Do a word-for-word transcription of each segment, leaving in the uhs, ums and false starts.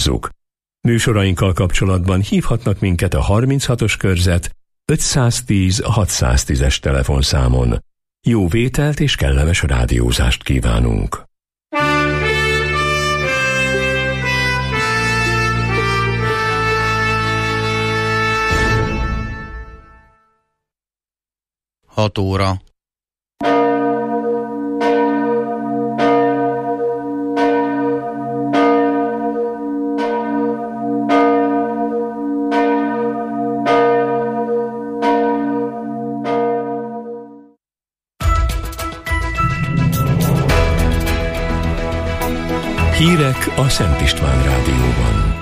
Műsorainkkal kapcsolatban hívhatnak minket a harminchatos körzet ötszáztíz hatszáztízes telefonszámon. Jó vételt és kellemes rádiózást kívánunk! hat óra. Hírek a Szent István Rádióban.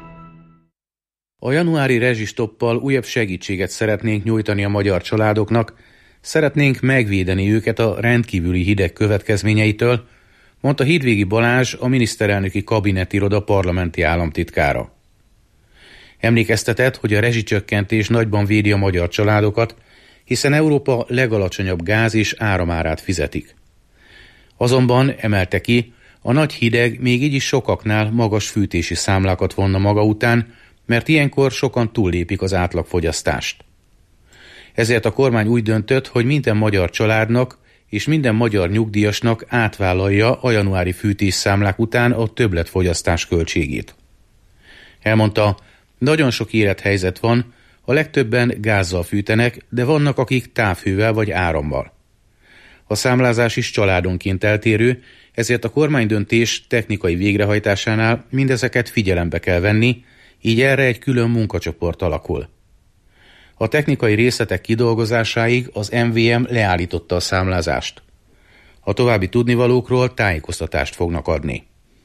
A januári rezsistoppal újabb segítséget szeretnénk nyújtani a magyar családoknak, szeretnénk megvédeni őket a rendkívüli hideg következményeitől, mondta Hídvégi Balázs, a miniszterelnöki kabinetiroda parlamenti államtitkára. Emlékeztetett, hogy a rezsicsökkentés nagyban védi a magyar családokat, hiszen Európa legalacsonyabb gáz és áramárát fizetik. Azonban emelte ki, a nagy hideg még így is sokaknál magas fűtési számlákat vonna maga után, mert ilyenkor sokan túllépik az átlagfogyasztást. Ezért a kormány úgy döntött, hogy minden magyar családnak és minden magyar nyugdíjasnak átvállalja a januári fűtésszámlák után a többletfogyasztás költségét. Elmondta, nagyon sok élethelyzet van, a legtöbben gázzal fűtenek, de vannak, akik távhővel vagy árammal. A számlázás is családonként eltérő, ezért a kormánydöntés technikai végrehajtásánál mindezeket figyelembe kell venni, így erre egy külön munkacsoport alakul. A technikai részletek kidolgozásáig az em vé em leállította a számlázást. A további tudnivalókról tájékoztatást fognak adni.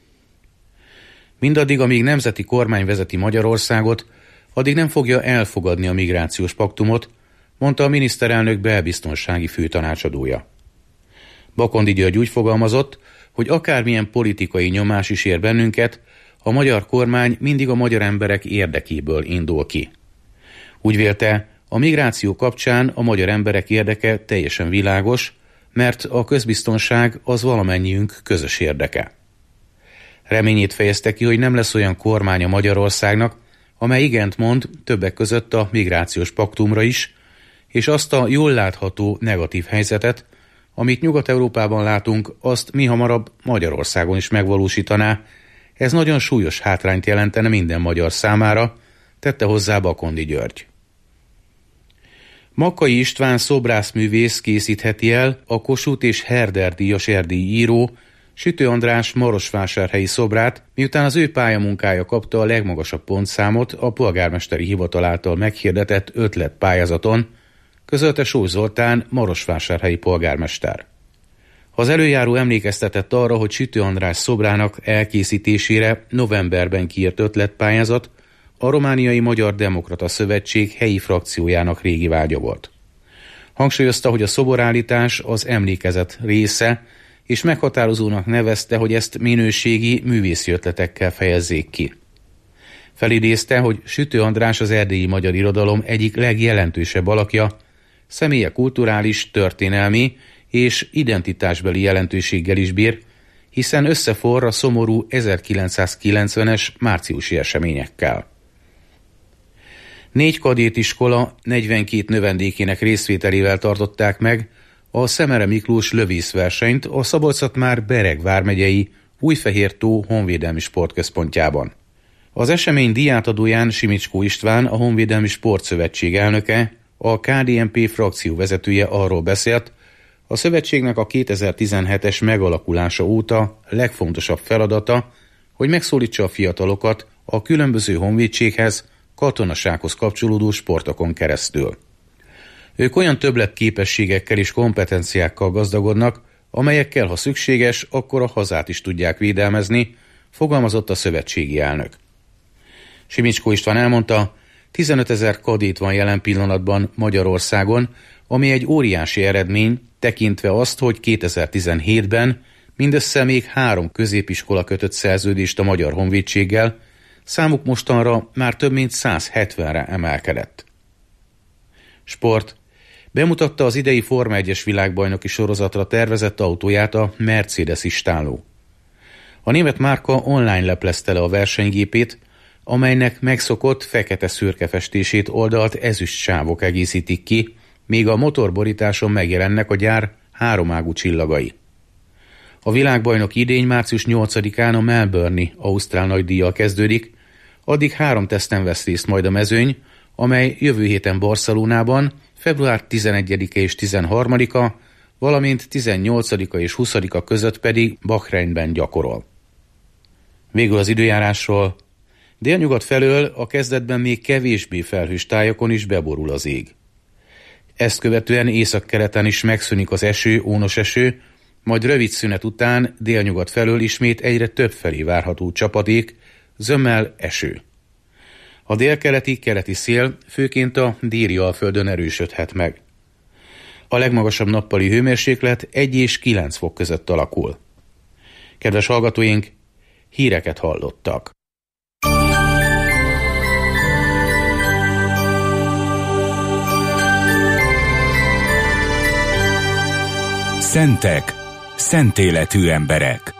Mindaddig, amíg nemzeti kormány vezeti Magyarországot, addig nem fogja elfogadni a migrációs paktumot, mondta a miniszterelnök belbiztonsági főtanácsadója. Bakondi György úgy fogalmazott, hogy akármilyen politikai nyomás is ér bennünket, a magyar kormány mindig a magyar emberek érdekéből indul ki. Úgy vélte, a migráció kapcsán a magyar emberek érdeke teljesen világos, mert a közbiztonság az valamennyiünk közös érdeke. Reményét fejezte ki, hogy nem lesz olyan kormány a Magyarországnak, amely igent mond többek között a migrációs paktumra is, és azt a jól látható negatív helyzetet, amit Nyugat-Európában látunk, azt mihamarabb Magyarországon is megvalósítaná. Ez nagyon súlyos hátrányt jelentene minden magyar számára, tette hozzá Bakondi György. Makkai István szobrászművész készítheti el a Kossuth és Herder díjas erdélyi író Sütő András marosvásárhelyi szobrát, miután az ő pályamunkája kapta a legmagasabb pontszámot a polgármesteri hivatal által meghirdetett ötletpályázaton, közölte Sós Zoltán, marosvásárhelyi polgármester. Az előjáró emlékeztetett arra, hogy Sütő András szobrának elkészítésére novemberben kiírt ötletpályázat a Romániai Magyar Demokrata Szövetség helyi frakciójának régi vágya volt. Hangsúlyozta, hogy a szoborállítás az emlékezet része, és meghatározónak nevezte, hogy ezt minőségi művészi ötletekkel fejezzék ki. Felidézte, hogy Sütő András az erdélyi magyar irodalom egyik legjelentősebb alakja, személye kulturális, történelmi és identitásbeli jelentőséggel is bír, hiszen összeforr a szomorú ezerkilencszázkilencvenes márciusi eseményekkel. Négy kadétiskola negyvenkét növendékének részvételével tartották meg a Szemere Miklós lövészversenyt a Szabolcs-Szatmár-Bereg vármegyei Újfehértó Honvédelmi Sportközpontjában. Az esemény díjátadóján Simicskó István, a Honvédelmi Sportszövetség elnöke, a ká dé en pé frakció vezetője arról beszélt, a szövetségnek a kétezer-tizenhetes megalakulása óta legfontosabb feladata, hogy megszólítsa a fiatalokat a különböző honvédséghez, katonasághoz kapcsolódó sportokon keresztül. Ők olyan többletképességekkel és kompetenciákkal gazdagodnak, amelyekkel, ha szükséges, akkor a hazát is tudják védelmezni, fogalmazott a szövetségi elnök. Simicskó István elmondta, tizenötezer kadét van jelen pillanatban Magyarországon, ami egy óriási eredmény, tekintve azt, hogy kétezer-tizenhétben mindössze még három középiskola kötött szerződést a Magyar Honvédséggel, számuk mostanra már több mint száz hetvenre emelkedett. Sport. Bemutatta az idei Forma egyes világbajnoki sorozatra tervezett autóját a Mercedes istáló. A német márka online leplezte le a versenygépét, amelynek megszokott fekete-szürke festését oldalt ezüst sávok egészítik ki, míg a motorborításon megjelennek a gyár háromágú csillagai. A világbajnok idény március nyolcadikán a Melbourne-i ausztrál nagydíjjal kezdődik, addig három teszten vesz részt majd a mezőny, amely jövő héten Barcelonában, február tizenegyedike és tizenharmadika, valamint tizennyolcadika és huszadika között pedig Bahreinben gyakorol. Végül az időjárásról. Délnyugat felől a kezdetben még kevésbé felhős tájakon is beborul az ég. Ezt követően északkeleten is megszűnik az eső, ónos eső, majd rövid szünet után délnyugat felől ismét egyre több felé várható csapadék, zömmel, eső. A délkeleti, keleti szél főként a déli alföldön erősödhet meg. A legmagasabb nappali hőmérséklet egy és kilenc fok között alakul. Kedves hallgatóink, híreket hallottak. Szentek, szent életű emberek.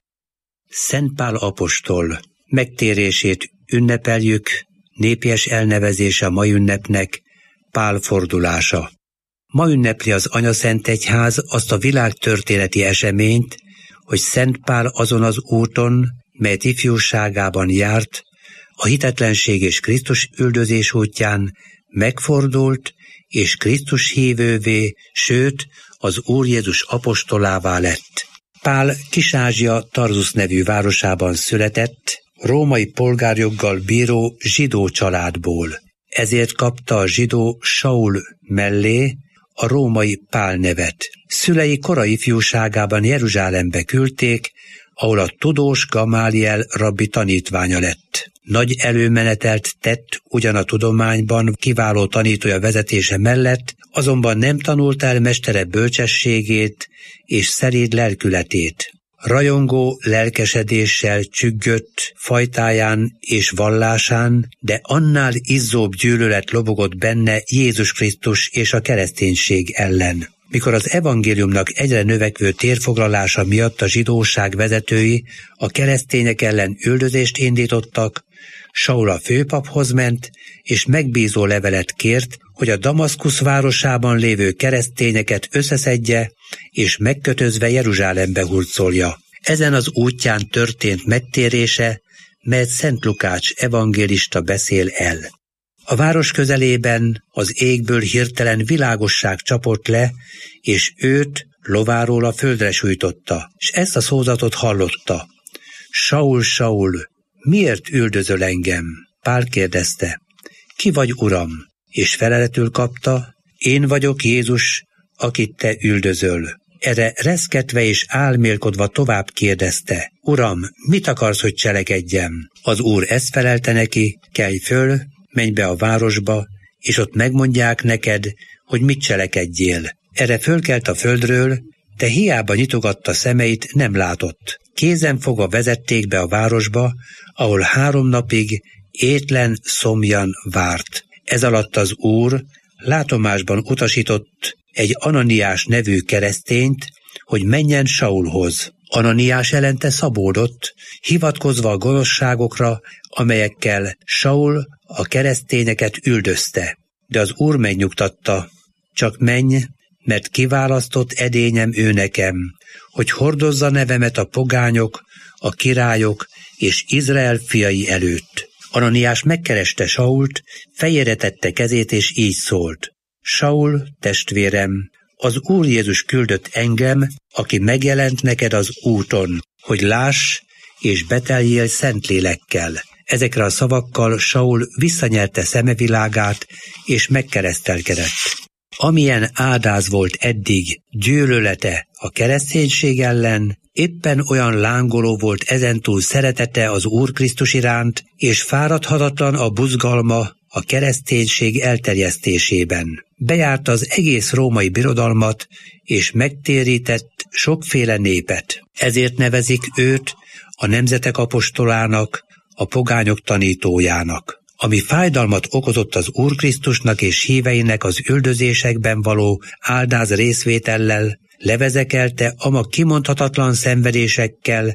Szent Pál apostol megtérését ünnepeljük, népies elnevezése a mai ünnepnek Pál fordulása. Ma ünnepli az Anyaszentegyház azt a világtörténeti eseményt, hogy Szent Pál azon az úton, melyet ifjúságában járt, a hitetlenség és Krisztus üldözés útján megfordult, és Krisztus hívővé, sőt, az Úr Jézus apostolává lett. Pál Kis-Ázsia Tarzus nevű városában született, római polgárjoggal bíró zsidó családból. Ezért kapta a zsidó Saul mellé a római Pál nevet. Szülei korai ifjúságában Jeruzsálembe küldték, ahol a tudós Gamáliel rabbi tanítványa lett. Nagy előmenetelt tett ugyan a tudományban kiváló tanítója vezetése mellett, azonban nem tanult el mestere bölcsességét és szeréd lelkületét. Rajongó lelkesedéssel csüggött fajtáján és vallásán, de annál izzóbb gyűlölet lobogott benne Jézus Krisztus és a kereszténység ellen. Mikor az evangéliumnak egyre növekvő térfoglalása miatt a zsidóság vezetői a keresztények ellen üldözést indítottak, Saul a főpaphoz ment, és megbízó levelet kért, hogy a Damaszkusz városában lévő keresztényeket összeszedje, és megkötözve Jeruzsálembe hurcolja. Ezen az útján történt megtérése, melyet Szent Lukács evangélista beszél el. A város közelében az égből hirtelen világosság csapott le, és őt lováról a földre sújtotta, és ezt a szózatot hallotta. Saul, Saul, miért üldözöl engem? Pál kérdezte. Ki vagy, Uram? És feleletül kapta, én vagyok Jézus, akit te üldözöl. Erre reszketve és álmélkodva tovább kérdezte. Uram, mit akarsz, hogy cselekedjem? Az Úr ezt felelte neki, kelj föl, menj be a városba, és ott megmondják neked, hogy mit cselekedjél. Erre fölkelt a földről, de hiába nyitogatta szemeit, nem látott. Kézen fogva vezették be a városba, ahol három napig étlen, szomjan várt. Ez alatt az Úr látomásban utasított egy Ananiás nevű keresztényt, hogy menjen Saulhoz. Ananiás ellente szabódott, hivatkozva a gonoszságokra, amelyekkel Saul a keresztényeket üldözte. De az Úr megnyugtatta, csak menj, mert kiválasztott edényem ő nekem, hogy hordozza nevemet a pogányok, a királyok és Izrael fiai előtt. Ananiás megkereste Sault, fejére tette kezét és így szólt. Saul, testvérem, az Úr Jézus küldött engem, aki megjelent neked az úton, hogy láss és beteljél Szentlélekkel. Ezekre a szavakkal Saul visszanyerte szemevilágát és megkeresztelkedett. Amilyen áldáz volt eddig gyűlölete a kereszténység ellen, éppen olyan lángoló volt ezentúl szeretete az Úr Krisztus iránt, és fáradhatatlan a buzgalma a kereszténység elterjesztésében. Bejárta az egész római birodalmat, és megtérített sokféle népet. Ezért nevezik őt a nemzetek apostolának, a pogányok tanítójának. Ami fájdalmat okozott az Úr Krisztusnak és híveinek az üldözésekben való áldáz részvétellel, levezekelte ama kimondhatatlan szenvedésekkel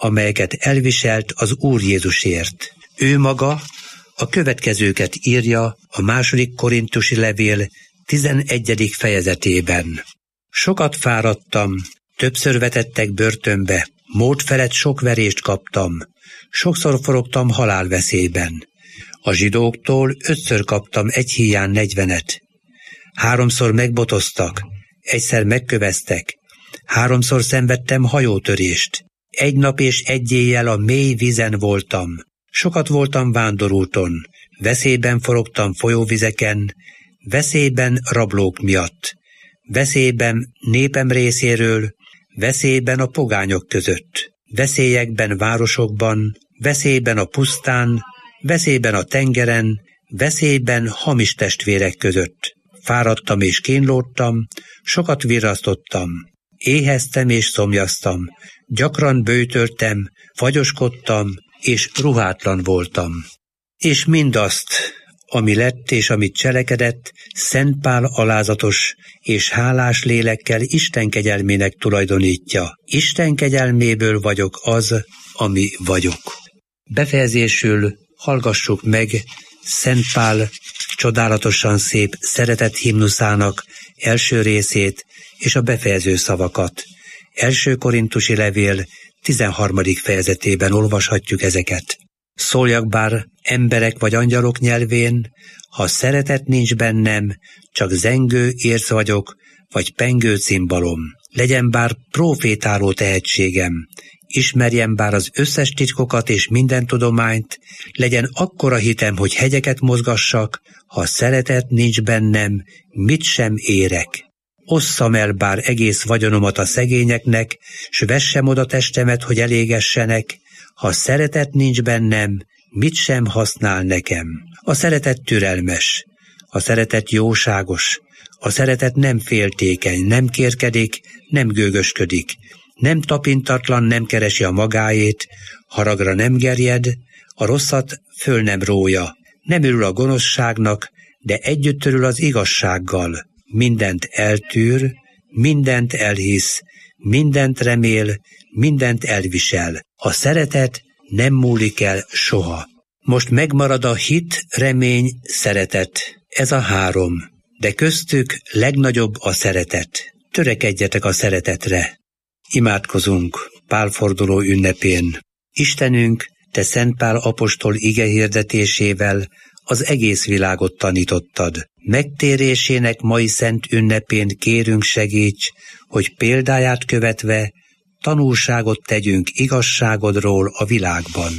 amelyeket elviselt az Úr Jézusért. Ő maga a következőket írja a második korintusi levél tizenegyedik fejezetében. Sokat fáradtam, többször vetettek börtönbe, mód felett sok verést kaptam, sokszor forogtam halálveszélyben. A zsidóktól ötször kaptam egy híján negyvenet. Háromszor megbotoztak, egyszer megköveztek, háromszor szenvedtem hajótörést. Egy nap és egy éjjel a mély vízen voltam. Sokat voltam vándorúton, veszélyben forogtam folyóvizeken, veszélyben rablók miatt, veszélyben népem részéről, veszélyben a pogányok között, veszélyekben városokban, veszélyben a pusztán, veszélyben a tengeren, veszélyben hamis testvérek között. Fáradtam és kínlódtam, sokat virrasztottam, éheztem és szomjaztam, gyakran böjtöltem, fagyoskodtam és ruhátlan voltam. És mindazt, ami lett és amit cselekedett, Szent Pál alázatos és hálás lélekkel Isten kegyelmének tulajdonítja. Isten kegyelméből vagyok az, ami vagyok. Befejezésül hallgassuk meg Szent Pál csodálatosan szép szeretet himnuszának első részét és a befejező szavakat. Első korintusi levél tizenharmadik fejezetében olvashatjuk ezeket. Szóljak bár emberek vagy angyalok nyelvén, ha szeretet nincs bennem, csak zengő érc vagyok, vagy pengő cimbalom. Legyen bár prófétáló tehetségem, ismerjem bár az összes titkokat és minden tudományt, legyen akkora hitem, hogy hegyeket mozgassak, ha szeretet nincs bennem, mit sem érek. Osszam el bár egész vagyonomat a szegényeknek, s vessem oda testemet, hogy elégessenek, ha szeretet nincs bennem, mit sem használ nekem. A szeretet türelmes, a szeretet jóságos, a szeretet nem féltékeny, nem kérkedik, nem gőgösködik, nem tapintatlan, nem keresi a magáét, haragra nem gerjed, a rosszat föl nem rója, nem örül a gonoszságnak, de együtt törül az igazsággal, mindent eltűr, mindent elhisz, mindent remél, mindent elvisel. A szeretet nem múlik el soha. Most megmarad a hit, remény, szeretet. Ez a három, de köztük legnagyobb a szeretet. Törekedjetek a szeretetre. Imádkozunk Pálforduló ünnepén. Istenünk, Te Szent Pál apostol ige hirdetésével az egész világot tanítottad. Megtérésének mai szent ünnepén kérünk, segíts, hogy példáját követve tanúságot tegyünk igazságodról a világban.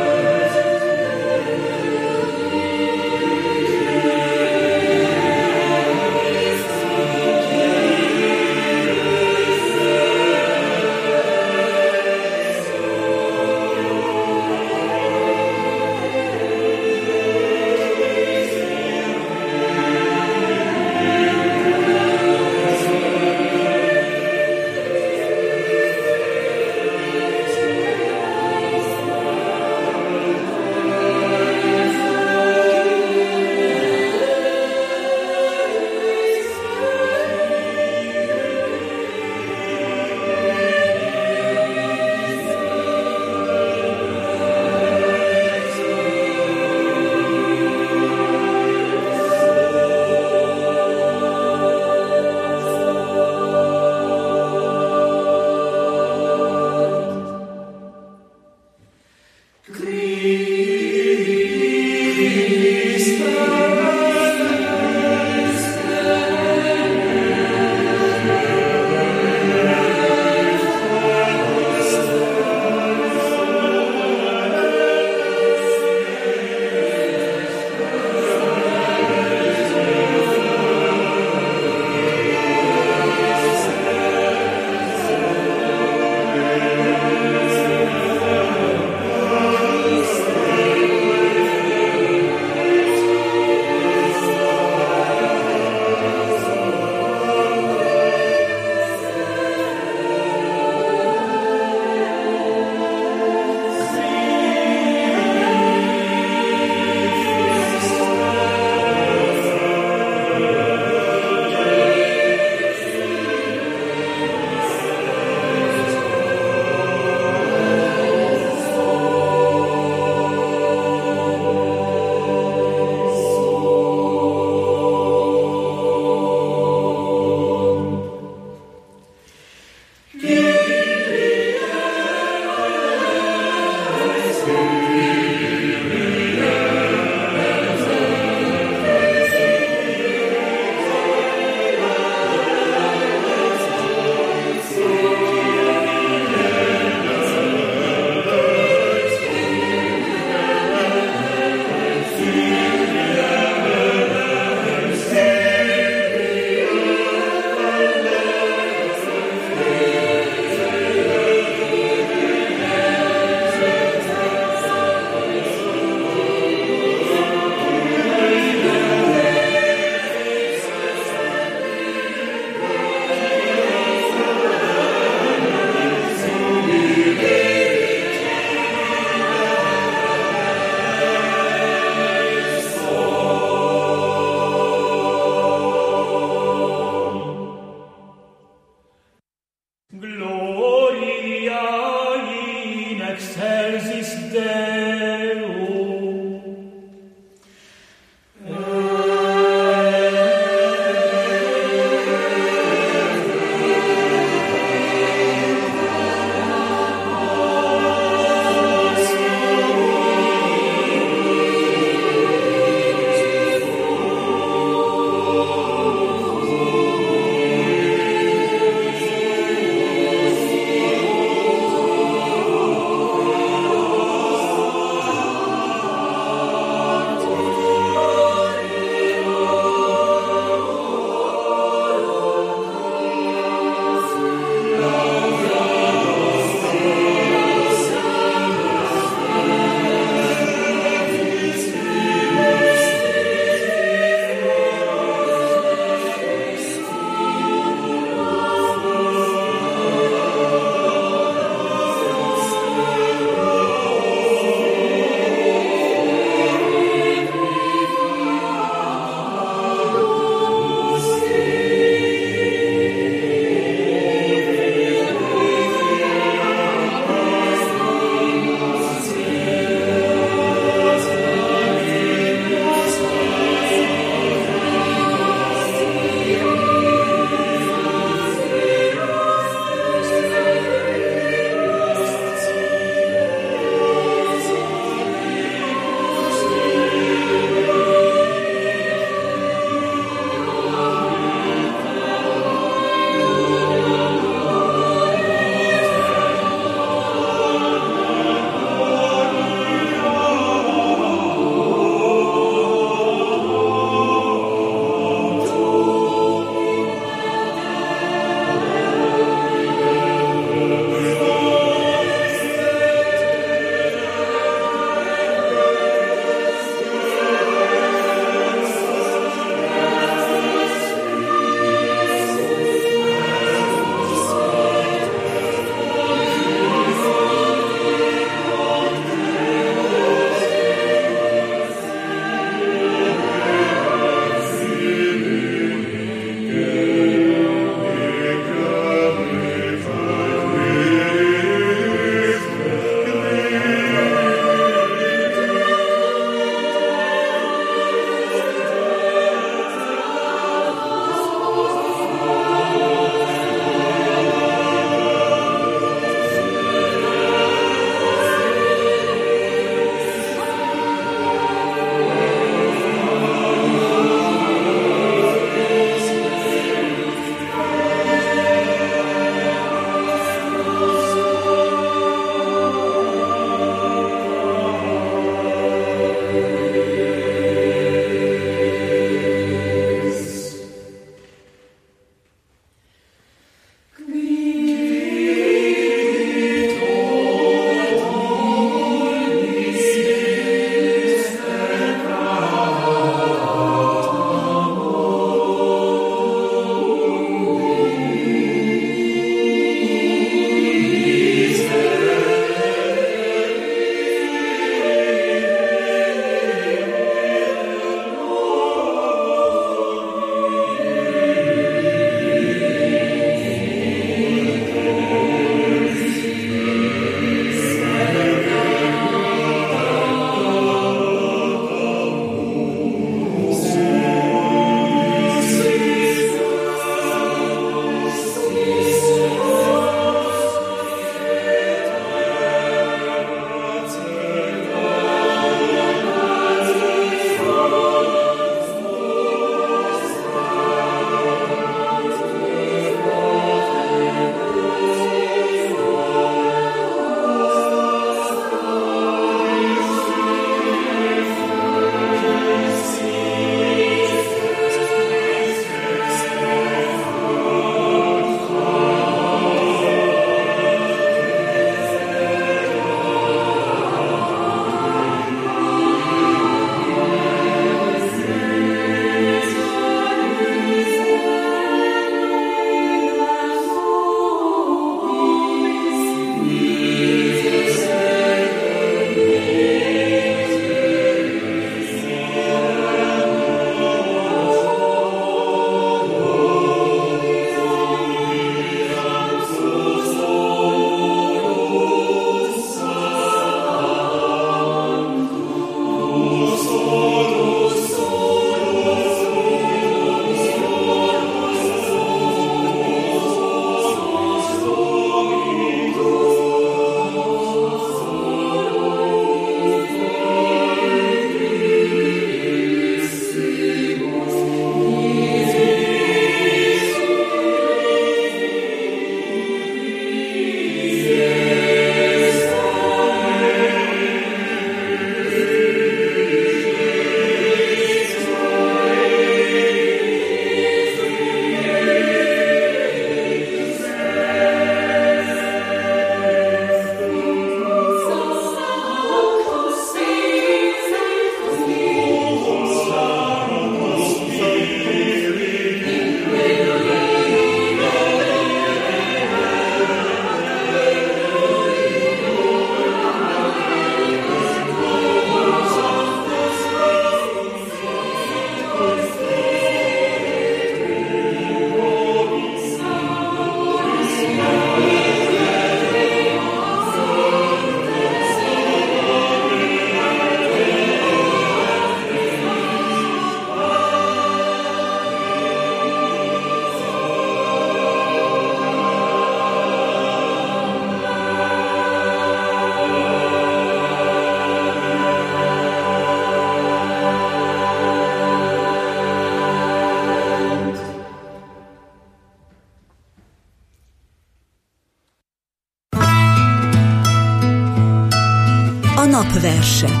verse.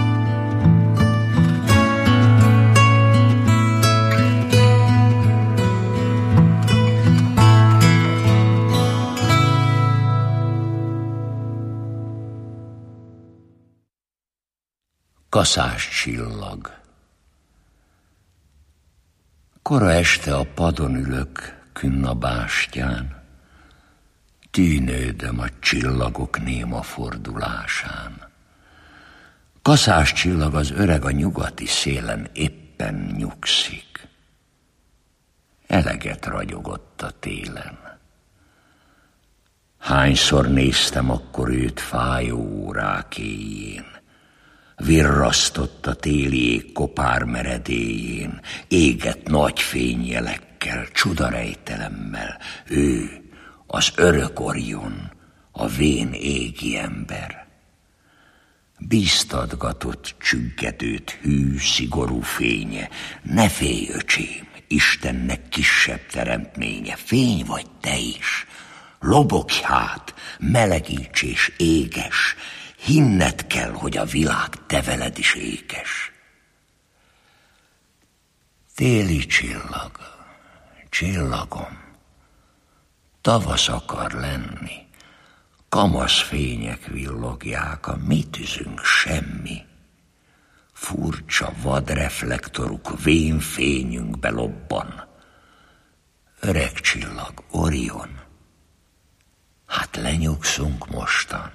Kaszás csillag. Kora este a padon ülök, künn a bástyán, tűnődöm a csillagok néma fordulásán. Kaszás csillag az öreg a nyugati szélen éppen nyugszik. Eleget ragyogott a télen. Hányszor néztem akkor őt fájó órák éjjén, virrasztott a téli ég kopár meredélyén, égett nagy fényjelekkel, csudarejtelemmel, ő, az örök Orion, a vén égi ember. Bíztatgatott csüggedőt hű, szigorú fénye, ne félj, öcsém, Istennek kisebb teremtménye, fény vagy te is, lobogj hát, melegíts és éges, hinned kell, hogy a világ te veled is ékes. Téli csillag, csillagom, tavasz akar lenni, kamasz fények villogják, a mi tüzünk semmi. Furcsa vad reflektoruk vén fényünkbe lobban. Öreg csillag, Orion, hát lenyugszunk mostan.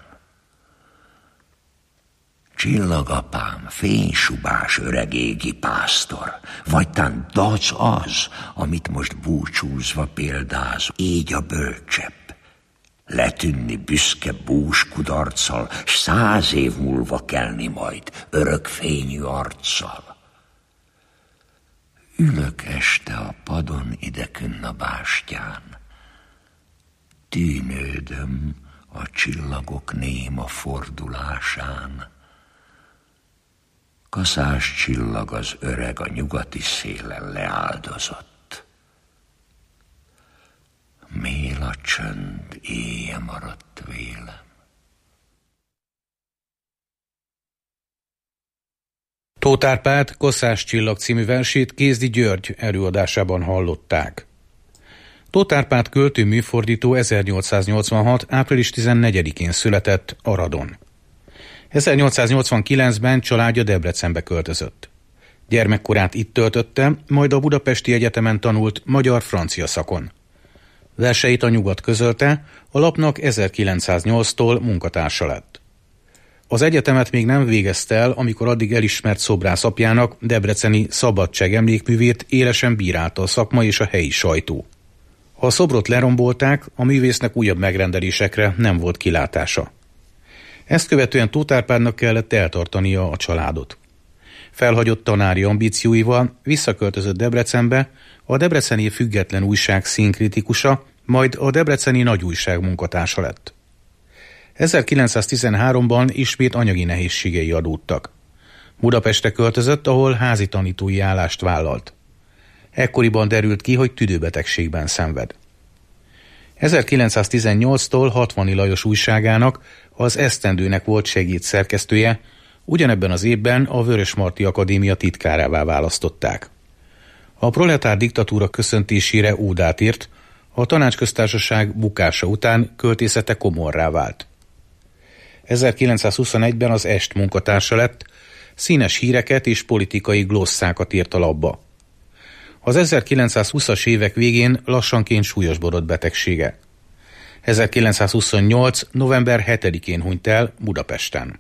Csillagapám, fénysubás öreg égi pásztor, vagy tán dac az, amit most búcsúzva példáz, így a bölcsebb. Letűnni büszke bús kudarccal, s száz év múlva kelni majd örökfényű arccal. Ülök este a padon idekünn a bástyán, tűnődöm a csillagok néma fordulásán. Kaszás csillag az öreg a nyugati szélen leáldozott. Mél a csönd, éje maradt vélem. Tóth Árpád Kaszás csillag című versét Kézdi György előadásában hallották. Tóth Árpád költő műfordító ezernyolcszáznyolcvanhat. április tizennegyedikén született Aradon. ezernyolcszáznyolcvankilencben családja Debrecenbe költözött. Gyermekkorát itt töltötte, majd a Budapesti Egyetemen tanult magyar-francia szakon. Verseit a Nyugat közölte, a lapnak ezerkilencszáznyolctól munkatársa lett. Az egyetemet még nem végezte el, amikor addig elismert szobrász apjának, debreceni Szabadság emlékművét élesen bírálta a szakma és a helyi sajtó. Ha a szobrot lerombolták, a művésznek újabb megrendelésekre nem volt kilátása. Ezt követően Tóth Árpádnak kellett eltartania a családot. Felhagyott tanári ambícióival visszaköltözött Debrecenbe, a Debreceni Független Újság színkritikusa, majd a Debreceni Nagy Újság munkatársa lett. ezerkilencszáztizenháromban ismét anyagi nehézségei adódtak. Budapestre költözött, ahol házi tanítói állást vállalt. Ekkoriban derült ki, hogy tüdőbetegségben szenved. ezerkilencszáztizennyolctól Hatvani Lajos újságának, az Esztendőnek volt segédszerkesztője, ugyanebben az évben a Vörösmarty Akadémia titkárává választották. A proletár diktatúra köszöntésére ódát írt, a Tanácsköztársaság bukása után költészete komorrá vált. ezerkilencszázhuszonegyben az Est munkatársa lett, színes híreket és politikai glosszákat írt a lapba. Az ezerkilencszázhúszas évek végén lassanként súlyosbodott betegsége. ezerkilencszázhuszonnyolc. november hetedikén hunyt el Budapesten.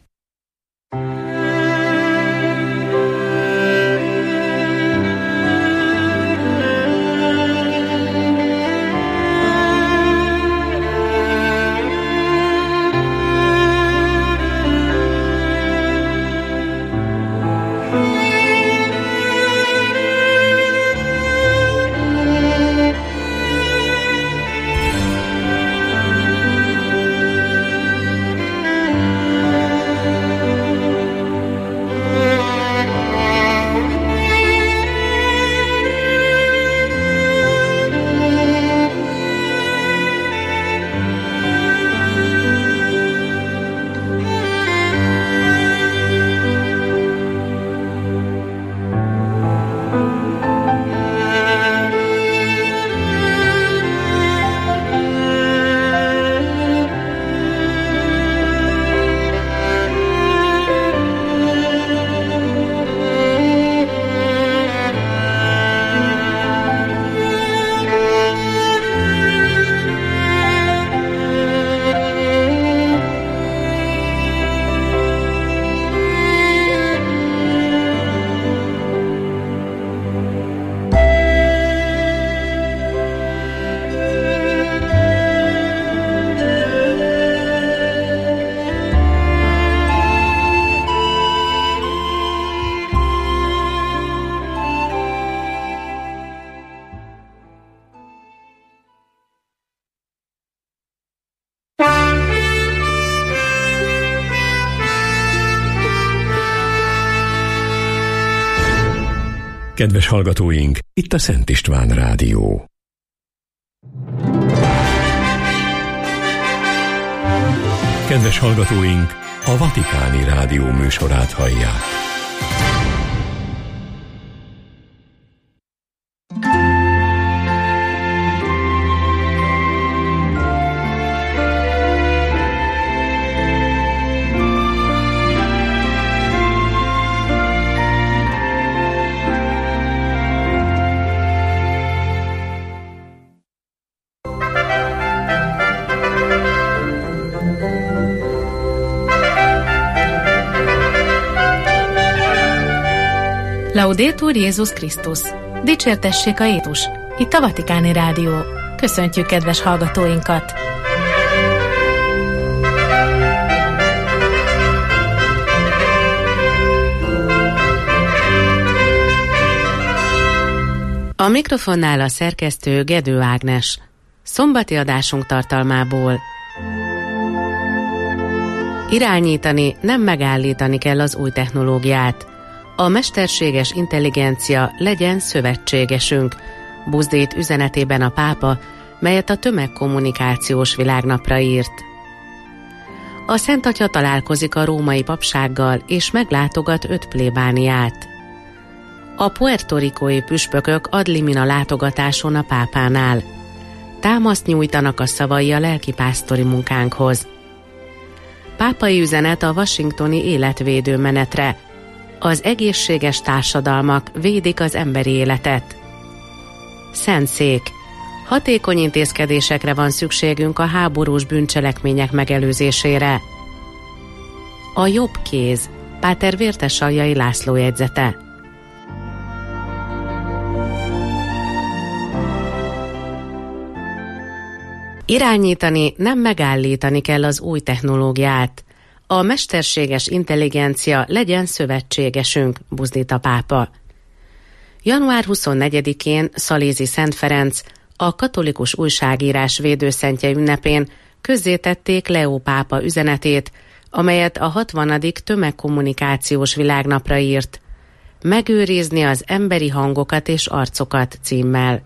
Kedves hallgatóink, itt a Szent István Rádió. Kedves hallgatóink, a Vatikáni Rádió műsorát hallják. Laudetur Jézus Krisztus! Dicsértessék a Jézus! Itt a Vatikáni Rádió. Köszöntjük kedves hallgatóinkat! A mikrofonnál a szerkesztő Gedő Ágnes. Szombati adásunk tartalmából: irányítani, nem megállítani kell az új technológiát. A mesterséges intelligencia legyen szövetségesünk, buzdít üzenetében a pápa, melyet a tömegkommunikációs világnapra írt. A Szent Atya találkozik a római papsággal és meglátogat öt plébániát. A puertoricói püspökök ad limina látogatáson a pápánál. Támaszt nyújtanak a szavai a lelkipásztori munkánkhoz. Pápai üzenet a washingtoni életvédő menetre. Az egészséges társadalmak védik az emberi életet. Szentszék. Hatékony intézkedésekre van szükségünk a háborús bűncselekmények megelőzésére. A jobb kéz. Páter Vértesaljai László jegyzete. Irányítani, nem megállítani kell az új technológiát. A mesterséges intelligencia legyen szövetségesünk, buzdít a pápa. január huszonnegyedikén Szalézi Szent Ferenc, a katolikus újságírás védőszentje ünnepén közzétették Leó pápa üzenetét, amelyet a hatvanadik tömegkommunikációs világnapra írt. Megőrizni az emberi hangokat és arcokat címmel.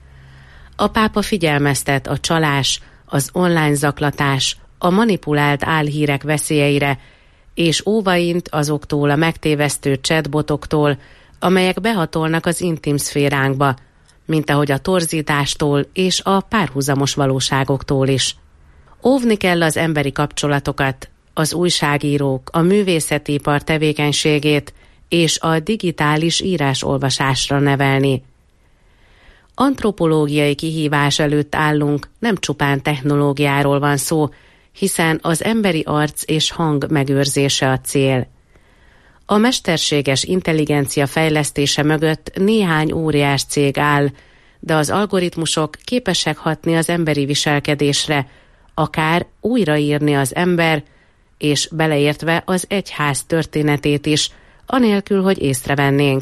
A pápa figyelmeztet a csalás, az online zaklatás, a manipulált álhírek veszélyeire, és óvaint azoktól a megtévesztő chatbotoktól, amelyek behatolnak az intim szféránkba, mint ahogy a torzítástól és a párhuzamos valóságoktól is. Óvni kell az emberi kapcsolatokat, az újságírók, a művészetipar tevékenységét és a digitális írás-olvasásra nevelni. Antropológiai kihívás előtt állunk, nem csupán technológiáról van szó, hiszen az emberi arc és hang megőrzése a cél. A mesterséges intelligencia fejlesztése mögött néhány óriás cég áll, de az algoritmusok képesek hatni az emberi viselkedésre, akár újraírni az ember, és beleértve az egyház történetét is, anélkül, hogy észrevennénk.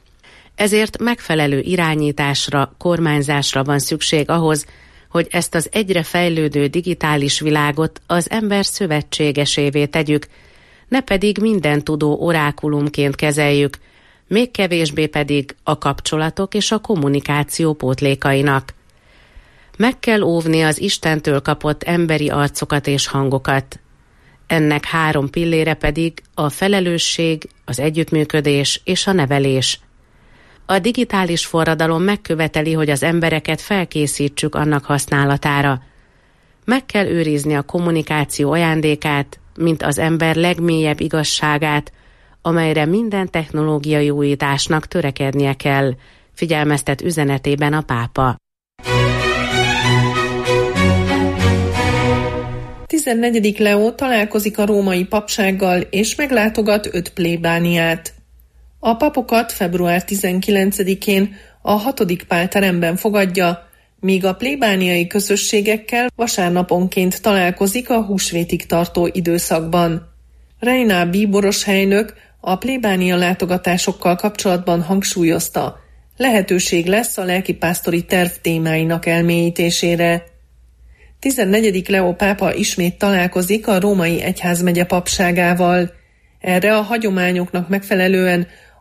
Ezért megfelelő irányításra, kormányzásra van szükség ahhoz, hogy ezt az egyre fejlődő digitális világot az ember szövetségesévé tegyük, ne pedig mindentudó orákulumként kezeljük, még kevésbé pedig a kapcsolatok és a kommunikáció pótlékainak. Meg kell óvni az Istentől kapott emberi arcokat és hangokat. Ennek három pillére pedig a felelősség, az együttműködés és a nevelés. A digitális forradalom megköveteli, hogy az embereket felkészítsük annak használatára. Meg kell őrizni a kommunikáció ajándékát, mint az ember legmélyebb igazságát, amelyre minden technológiai újításnak törekednie kell, figyelmeztet üzenetében a pápa. tizennegyedik Leó találkozik a római papsággal és meglátogat öt plébániát. A papokat február tizenkilencedikén a hatodik Pál teremben fogadja, míg a plébániai közösségekkel vasárnaponként találkozik a húsvétig tartó időszakban. Reina bíboros helynök a plébánia látogatásokkal kapcsolatban hangsúlyozta, lehetőség lesz a lelkipásztori terv témáinak elmélyítésére. tizennegyedik Leó pápa ismét találkozik a római egyházmegye papságával. Erre a hagyományoknak megfelelően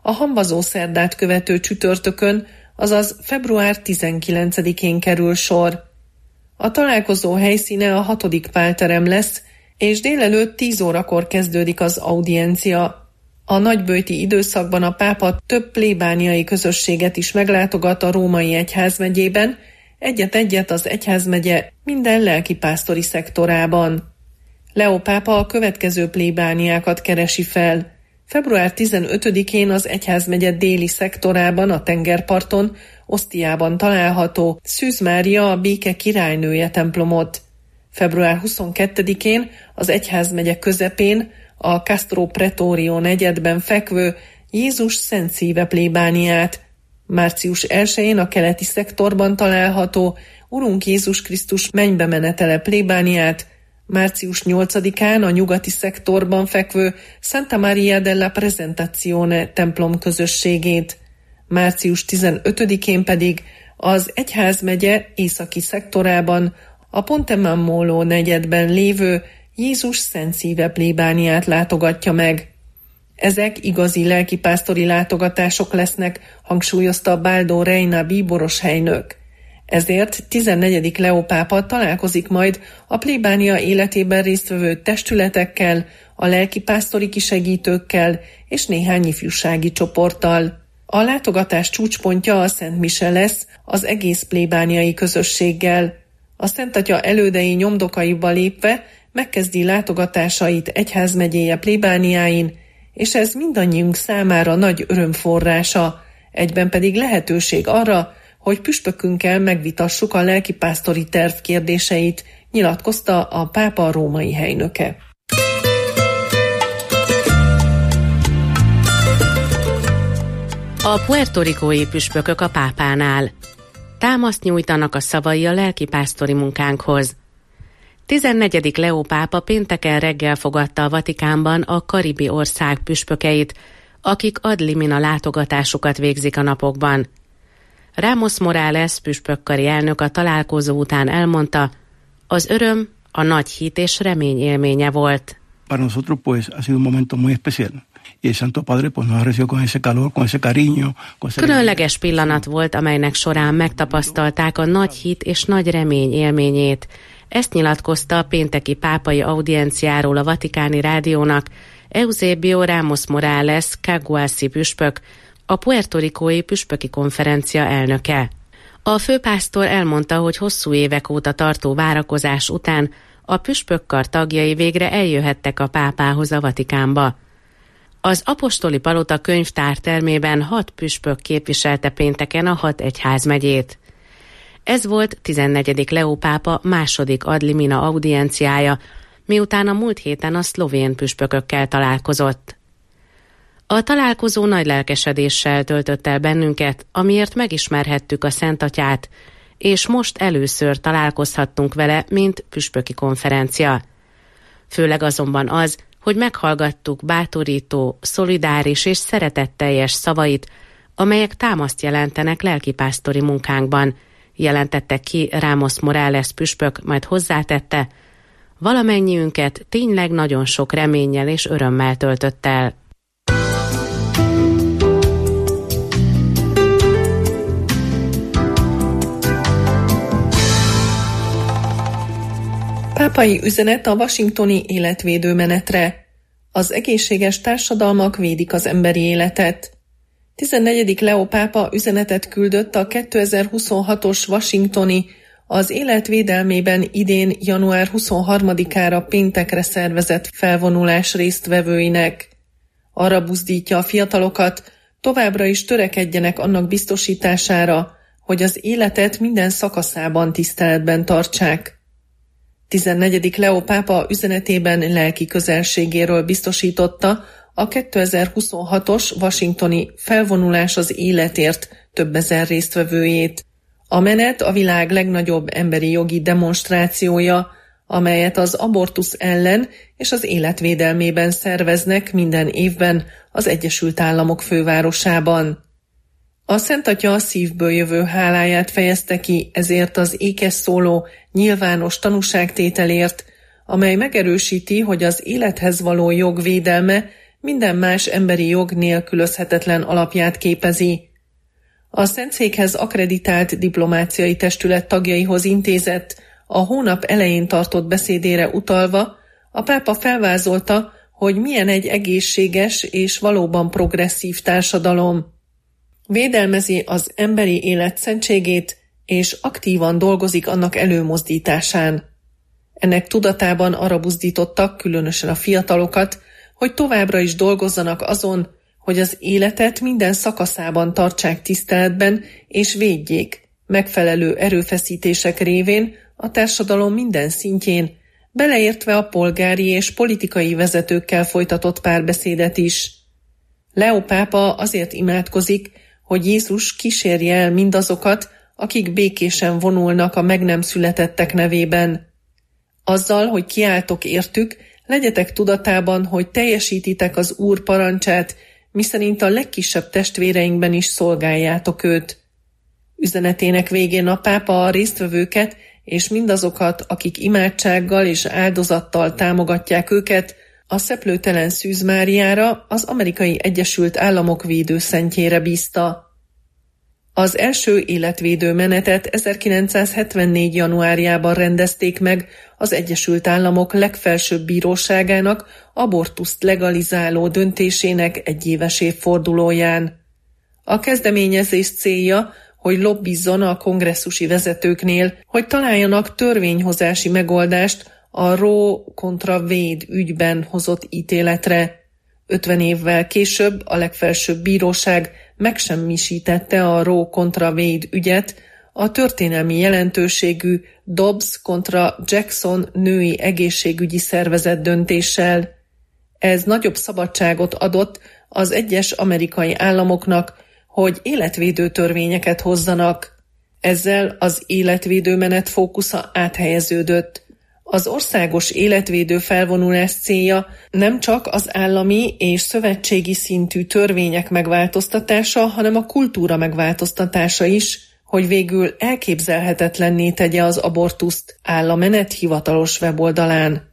a hambazó szerdát követő csütörtökön, azaz február tizenkilencedikén kerül sor. A találkozó helyszíne a hatodik pálterem lesz, és délelőtt tíz órakor kezdődik az audiencia. A nagyböjti időszakban a pápa több plébániai közösséget is meglátogat a római egyházmegyében, egyet-egyet az egyházmegye minden lelkipásztori szektorában. Leó pápa a következő plébániákat keresi fel. február tizenötödikén az egyházmegye déli szektorában, a tengerparton, Osztiában található Szűz Mária a béke királynője templomot. február huszonkettedikén az egyházmegye közepén, a Castro Pretorio negyedben fekvő Jézus Szent Szíve plébániát. március elsején a keleti szektorban található Urunk Jézus Krisztus mennybe menetele plébániát, március nyolcadikán a nyugati szektorban fekvő Santa Maria della Presentazione templom közösségét, március tizenötödikén pedig az egyházmegye északi szektorában a Ponte Mammolo negyedben lévő Jézus Szent Szíve plébániát látogatja meg. Ezek igazi lelkipásztori látogatások lesznek, hangsúlyozta Baldo Reina bíboros helynök. Ezért tizennegyedik Leó pápa találkozik majd a plébánia életében résztvevő testületekkel, a lelkipásztori kisegítőkkel és néhány ifjúsági csoporttal. A látogatás csúcspontja a Szent Mise lesz az egész plébániai közösséggel. A Szent Atya elődei nyomdokaiba lépve megkezdi látogatásait egyházmegyéje plébániáin, és ez mindannyiunk számára nagy örömforrása, egyben pedig lehetőség arra, hogy püspökünkkel megvitassuk a lelkipásztori terv kérdéseit, nyilatkozta a pápa római helynöke. A puertoricói püspökök a pápánál. Támaszt nyújtanak a szavai a lelkipásztori munkánkhoz. tizennegyedik Leó pápa pénteken reggel fogadta a Vatikánban a karibi ország püspökeit, akik ad limina látogatásukat végzik a napokban. Ramos Morales püspökkari elnök a találkozó után elmondta, az öröm, a nagy hit és remény élménye volt. Para nosotros pues ha sido un momento muy especial. Y el Santo Padre pues nos ha recibido con ese calor, con ese cariño, con ese... Különleges pillanat volt, amelynek során megtapasztalták a nagy hit és nagy remény élményét. Ezt nyilatkozta a pénteki pápai audienciáról a Vatikáni Rádiónak Eusebio Ramos Morales Caguasi püspök, a puertoricói püspöki konferencia elnöke. A főpásztor elmondta, hogy hosszú évek óta tartó várakozás után a püspökkar tagjai végre eljöhettek a pápához a Vatikánba. Az apostoli palota könyvtártermében hat püspök képviselte pénteken a hat egyházmegyét. Ez volt tizennegyedik Leó pápa második ad limina audienciája, miután a múlt héten a szlovén püspökökkel találkozott. A találkozó nagy lelkesedéssel töltött el bennünket, amiért megismerhettük a Szent Atyát, és most először találkozhattunk vele, mint püspöki konferencia. Főleg azonban az, hogy meghallgattuk bátorító, szolidáris és szeretetteljes szavait, amelyek támaszt jelentenek lelkipásztori munkánkban, jelentette ki Ramos Morales püspök, majd hozzátette, valamennyiünket tényleg nagyon sok reménnyel és örömmel töltött el. Pápai üzenet a washingtoni életvédő menetre. Az egészséges társadalmak védik az emberi életet. tizennegyedik Leó pápa üzenetet küldött a kétezer-huszonhatos washingtoni, az életvédelmében idén január huszonharmadikára péntekre szervezett felvonulás résztvevőinek. Arra buzdítja a fiatalokat, továbbra is törekedjenek annak biztosítására, hogy az életet minden szakaszában tiszteletben tartsák. tizennegyedik Leó pápa üzenetében lelki közelségéről biztosította a kétezer-huszonhatos washingtoni felvonulás az életért több ezer résztvevőjét. A menet a világ legnagyobb emberi jogi demonstrációja, amelyet az abortusz ellen és az életvédelmében szerveznek minden évben az Egyesült Államok fővárosában. A Szent Atya szívből jövő háláját fejezte ki ezért az ékes szóló nyilvános tanúságtételért, amely megerősíti, hogy az élethez való jog védelme minden más emberi jog nélkülözhetetlen alapját képezi. A Szentszékhez akkreditált diplomáciai testület tagjaihoz intézett, a hónap elején tartott beszédére utalva, a pápa felvázolta, hogy milyen egy egészséges és valóban progresszív társadalom. Védelmezi az emberi élet szentségét, és aktívan dolgozik annak előmozdításán. Ennek tudatában arra buzdítottak, különösen a fiatalokat, hogy továbbra is dolgozzanak azon, hogy az életet minden szakaszában tartsák tiszteletben és védjék, megfelelő erőfeszítések révén a társadalom minden szintjén, beleértve a polgári és politikai vezetőkkel folytatott párbeszédet is. Leó pápa azért imádkozik, hogy Jézus kísérje el mindazokat, akik békésen vonulnak a meg nem születettek nevében. Azzal, hogy kiáltok értük, legyetek tudatában, hogy teljesítitek az Úr parancsát, miszerint a legkisebb testvéreinkben is szolgáljátok őt. Üzenetének végén a pápa a résztvevőket és mindazokat, akik imádsággal és áldozattal támogatják őket, a Szeplőtelen Szűz Máriára, az Amerikai Egyesült Államok védőszentjére bízta. Az első életvédő menetet ezerkilencszázhetvennégy. januárjában rendezték meg az Egyesült Államok legfelsőbb bíróságának abortuszt legalizáló döntésének egyéves évfordulóján. A kezdeményezés célja, hogy lobbizzon a kongresszusi vezetőknél, hogy találjanak törvényhozási megoldást a Roe kontra Wade ügyben hozott ítéletre. ötven évvel később a legfelsőbb bíróság megsemmisítette a Roe kontra Wade ügyet a történelmi jelentőségű Dobbs kontra Jackson női egészségügyi szervezet döntéssel. Ez nagyobb szabadságot adott az egyes amerikai államoknak, hogy életvédő törvényeket hozzanak. Ezzel az életvédő menet fókusza áthelyeződött. Az országos életvédő felvonulás célja nem csak az állami és szövetségi szintű törvények megváltoztatása, hanem a kultúra megváltoztatása is, hogy végül elképzelhetetlenné tegye az abortuszt, áll a menet hivatalos weboldalán.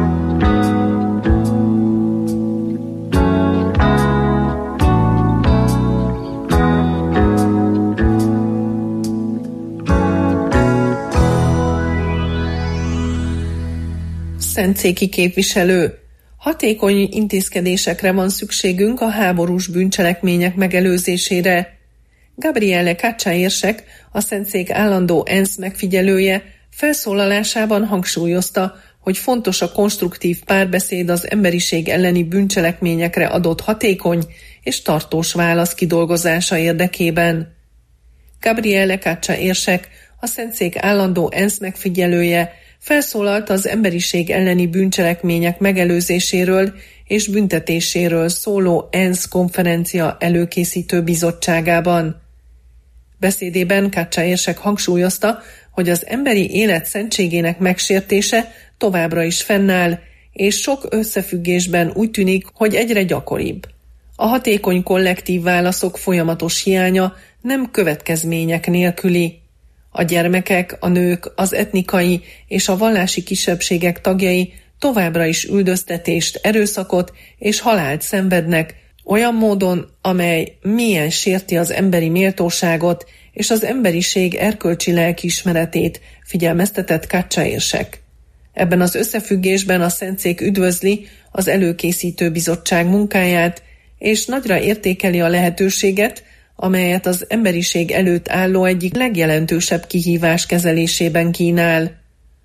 Szentszéki képviselő. Hatékony intézkedésekre van szükségünk a háborús bűncselekmények megelőzésére. Gabriele Caccia érsek, a Szentszék állandó ENSZ megfigyelője, felszólalásában hangsúlyozta, hogy fontos a konstruktív párbeszéd az emberiség elleni bűncselekményekre adott hatékony és tartós válasz kidolgozása érdekében. Gabriele Caccia érsek, a Szentszék állandó ENSZ megfigyelője, felszólalt az emberiség elleni bűncselekmények megelőzéséről és büntetéséről szóló ENSZ konferencia előkészítő bizottságában. Beszédében Caccia érsek hangsúlyozta, hogy az emberi élet szentségének megsértése továbbra is fennáll, és sok összefüggésben úgy tűnik, hogy egyre gyakoribb. A hatékony kollektív válaszok folyamatos hiánya nem következmények nélküli. A gyermekek, a nők, az etnikai és a vallási kisebbségek tagjai továbbra is üldöztetést, erőszakot és halált szenvednek, olyan módon, amely mélyen sérti az emberi méltóságot és az emberiség erkölcsi lelkiismeretét, figyelmeztetett Caccia érsek. Ebben az összefüggésben a Szentszék üdvözli az előkészítő bizottság munkáját, és nagyra értékeli a lehetőséget, amelyet az emberiség előtt álló egyik legjelentősebb kihívás kezelésében kínál.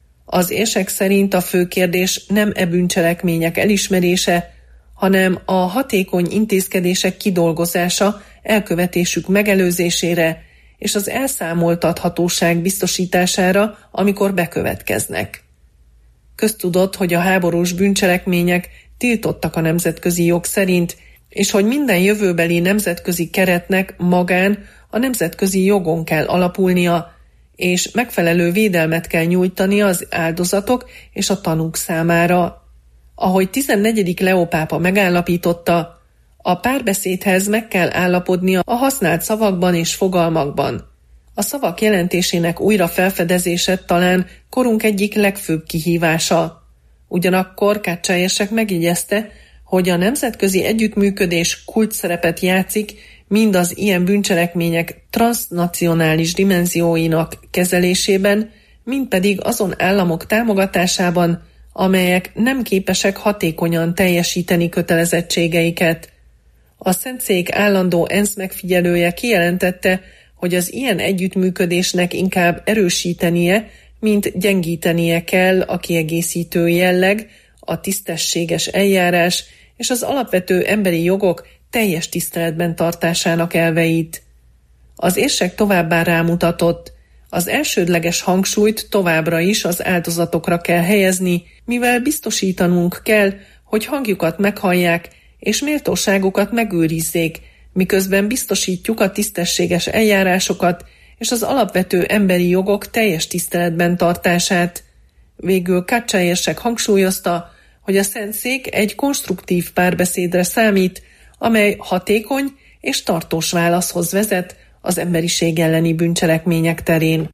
Az érsek szerint a fő kérdés nem e bűncselekmények elismerése, hanem a hatékony intézkedések kidolgozása elkövetésük megelőzésére és az elszámoltathatóság biztosítására, amikor bekövetkeznek. Köztudott, hogy a háborús bűncselekmények tiltottak a nemzetközi jog szerint, és hogy minden jövőbeli nemzetközi keretnek magán a nemzetközi jogon kell alapulnia, és megfelelő védelmet kell nyújtani az áldozatok és a tanúk számára. Ahogy tizennegyedik Leó pápa megállapította, a párbeszédhez meg kell állapodnia a használt szavakban és fogalmakban. A szavak jelentésének újra felfedezése talán korunk egyik legfőbb kihívása. Ugyanakkor Caccia érsek megjegyezte, hogy a nemzetközi együttműködés kulcsszerepet játszik mind az ilyen bűncselekmények transznacionális dimenzióinak kezelésében, mind pedig azon államok támogatásában, amelyek nem képesek hatékonyan teljesíteni kötelezettségeiket. A Szentszék állandó ENSZ megfigyelője kijelentette, hogy az ilyen együttműködésnek inkább erősítenie, mint gyengítenie kell a kiegészítő jelleg, a tisztességes eljárás és az alapvető emberi jogok teljes tiszteletben tartásának elveit. Az érsek továbbá rámutatott, az elsődleges hangsúlyt továbbra is az áldozatokra kell helyezni, mivel biztosítanunk kell, hogy hangjukat meghallják és méltóságukat megőrizzék, miközben biztosítjuk a tisztességes eljárásokat és az alapvető emberi jogok teljes tiszteletben tartását. Végül Katsa érsek hangsúlyozta, hogy a Szentszék egy konstruktív párbeszédre számít, amely hatékony és tartós válaszhoz vezet az emberiség elleni bűncselekmények terén.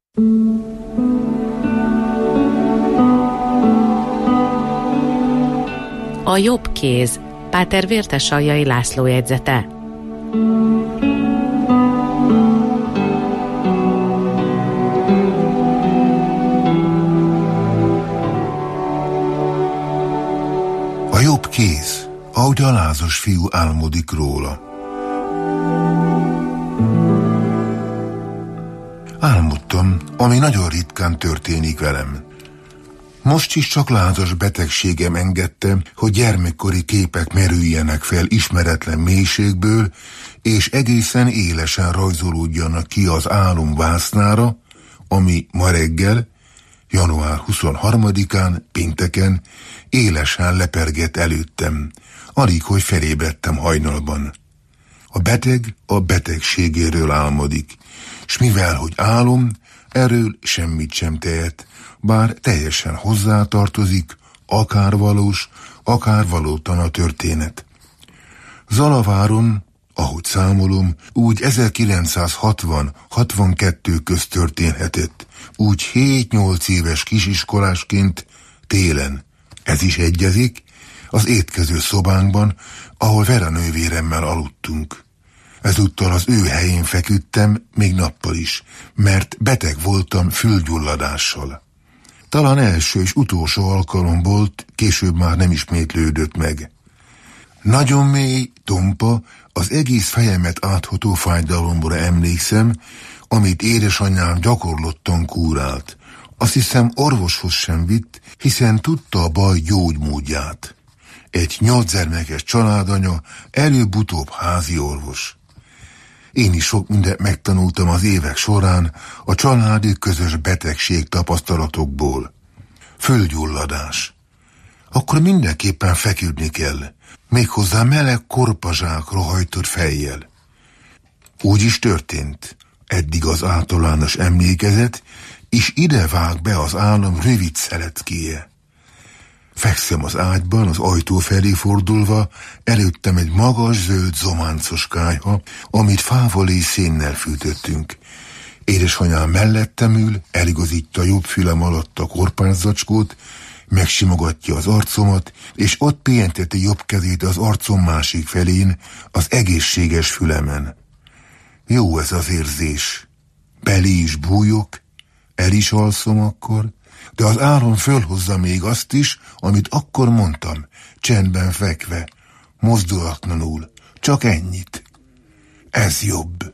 A jobb kéz, Páter Vértesaljai László jegyzete. A jobb kéz, ahogy a lázas fiú álmodik róla. Álmodtam, ami nagyon ritkán történik velem. Most is csak lázas betegségem engedte, hogy gyermekkori képek merüljenek fel ismeretlen mélységből, és egészen élesen rajzolódjanak ki az álom vásznára, ami ma reggel, január huszonharmadikán, pénteken élesen lepergett előttem, alig, hogy felébredtem hajnalban. A beteg a betegségéről álmodik, s mivel, hogy álom, erről semmit sem tehet, bár teljesen hozzátartozik, akár valós, akár valótlan a történet. Zalaváron, ahogy számolom, úgy ezerkilencszázhatvan-hatvankettő közt történhetett, úgy hét-nyolc éves kisiskolásként télen. Ez is egyezik, az étkező szobánkban, ahol Vera nővéremmel aludtunk. Ezúttal az ő helyén feküdtem, még nappal is, mert beteg voltam fülgyulladással. Talán első és utolsó alkalom volt, később már nem ismétlődött meg. Nagyon mély, tompa, az egész fejemet átható fájdalomra emlékszem, amit édesanyám gyakorlottan kúrált. Azt hiszem, orvoshoz sem vitt, hiszen tudta a baj gyógymódját. Egy nyolcgyermekes családanya, előbb-utóbb házi orvos. Én is sok mindent megtanultam az évek során a családi közös betegség tapasztalatokból. Földgyulladás. Akkor mindenképpen feküdni kell, méghozzá meleg korpazsák rohajtott fejjel. Úgy is történt. Eddig az általános emlékezet, és ide vág be az állam rövid szeletkéje. Fekszem az ágyban, az ajtó felé fordulva, előttem egy magas, zöld, zománcos kályha, amit fával és szénnel fűtöttünk. Édesanyám mellettem ül, eligazítja jobb fülem alatt a korpányzacskót, megsimogatja az arcomat, és ott pihenteti jobb kezét az arcom másik felén, az egészséges fülemen. Jó ez az érzés. Belé is bújok, el is alszom akkor, de az álom fölhozza még azt is, amit akkor mondtam, csendben fekve, mozdulatlanul, csak ennyit. Ez jobb.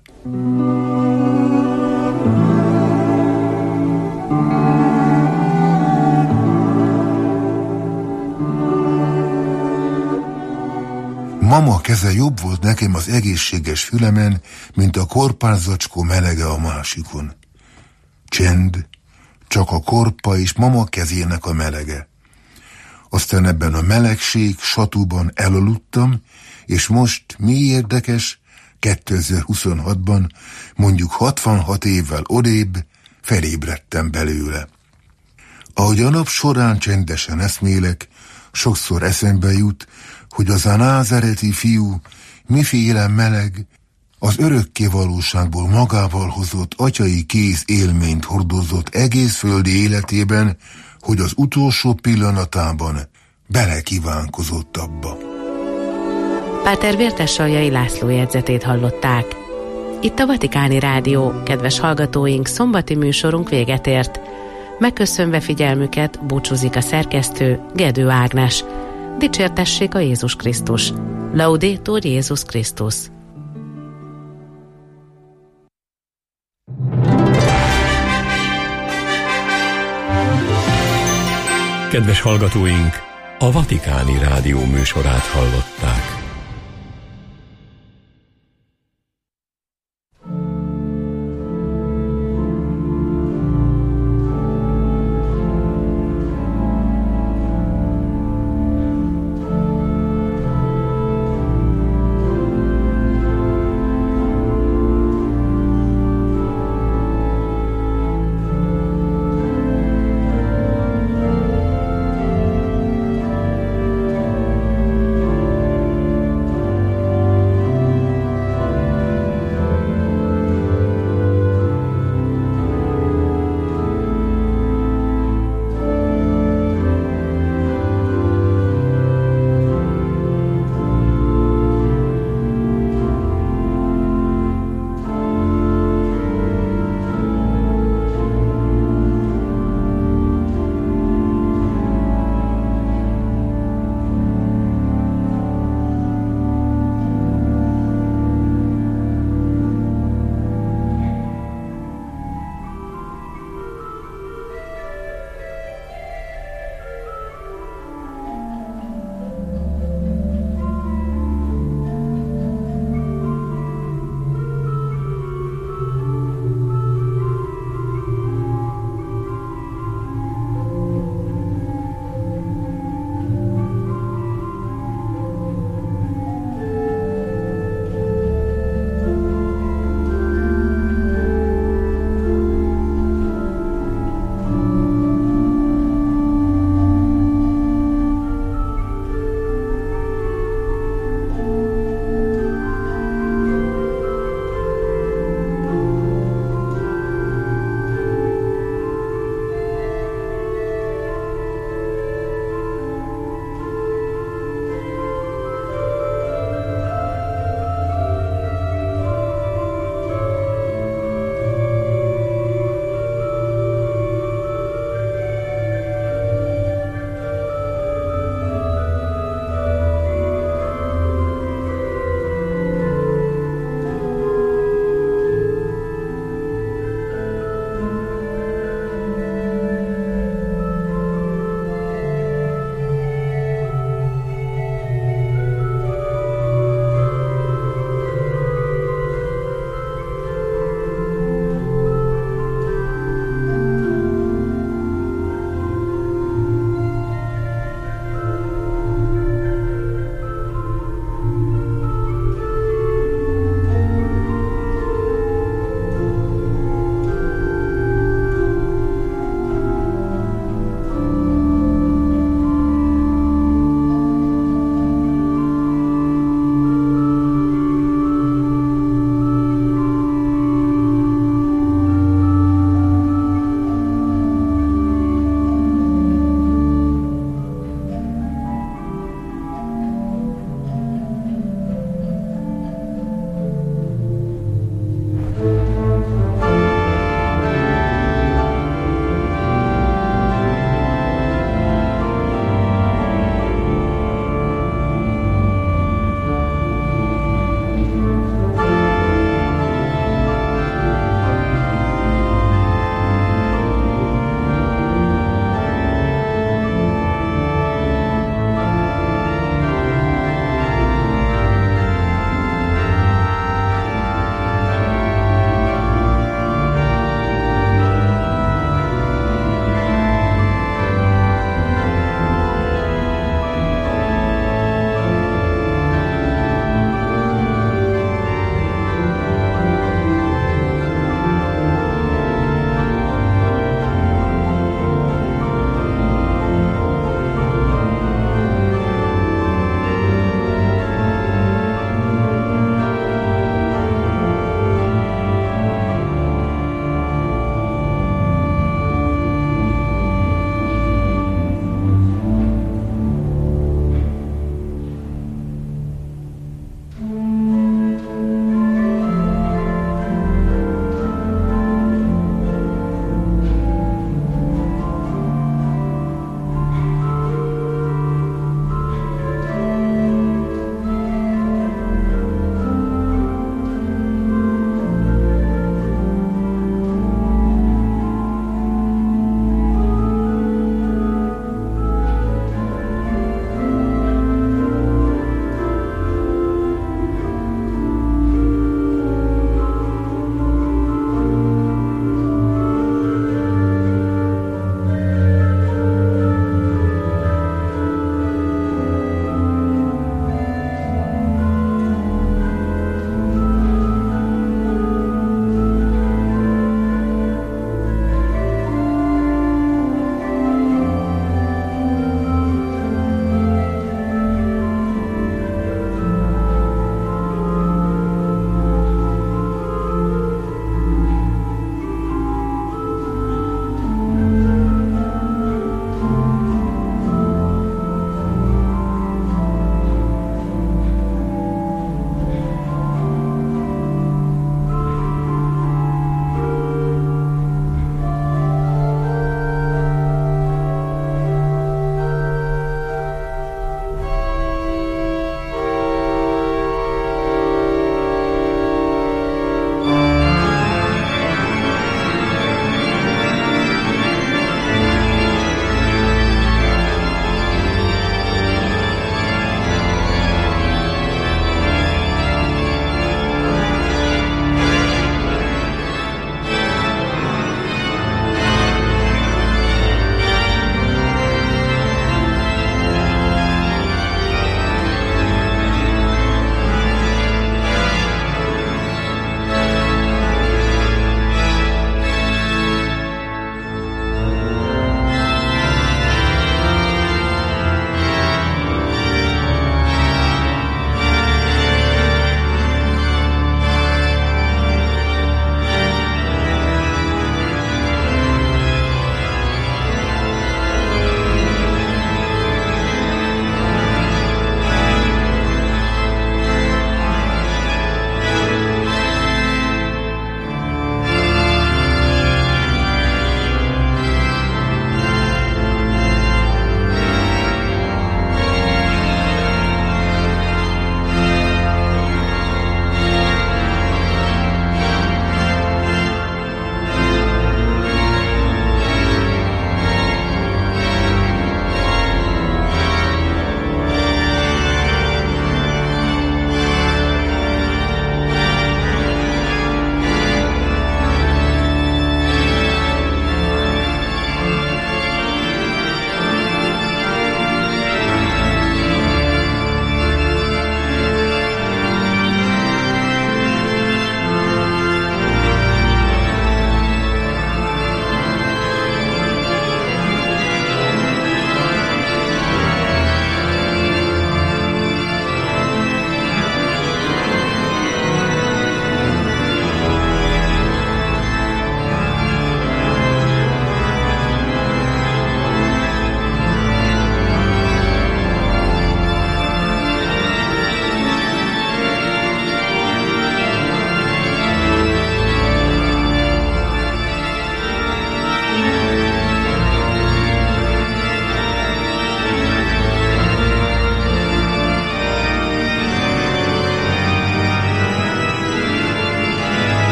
Mama keze jobb volt nekem az egészséges fülemen, mint a korpányzacskó melege a másikon. Csend, csak a korpa és mama kezének a melege. Aztán ebben a melegség satúban elaludtam, és most, mi érdekes, kétezer-huszonhatban, mondjuk hatvanhat évvel odébb, felébredtem belőle. Ahogy a nap során csendesen eszmélek, sokszor eszembe jut, hogy az a názáreti fiú miféle meleg, az örökké valóságból magával hozott atyai kéz élményt hordozott egész földi életében, hogy az utolsó pillanatában belekívánkozott abba. Páter Vértessaljai László jegyzetét hallották. Itt a Vatikáni Rádió, kedves hallgatóink, szombati műsorunk véget ért. Megköszönve figyelmüket búcsúzik a szerkesztő, Gedő Ágnes. Dicsértessék a Jézus Krisztus. Laudetur Jézus Krisztus. Kedves hallgatóink, a Vatikáni Rádió műsorát hallották.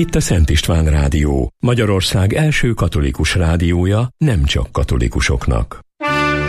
Itt a Szent István Rádió, Magyarország első katolikus rádiója nem csak katolikusoknak.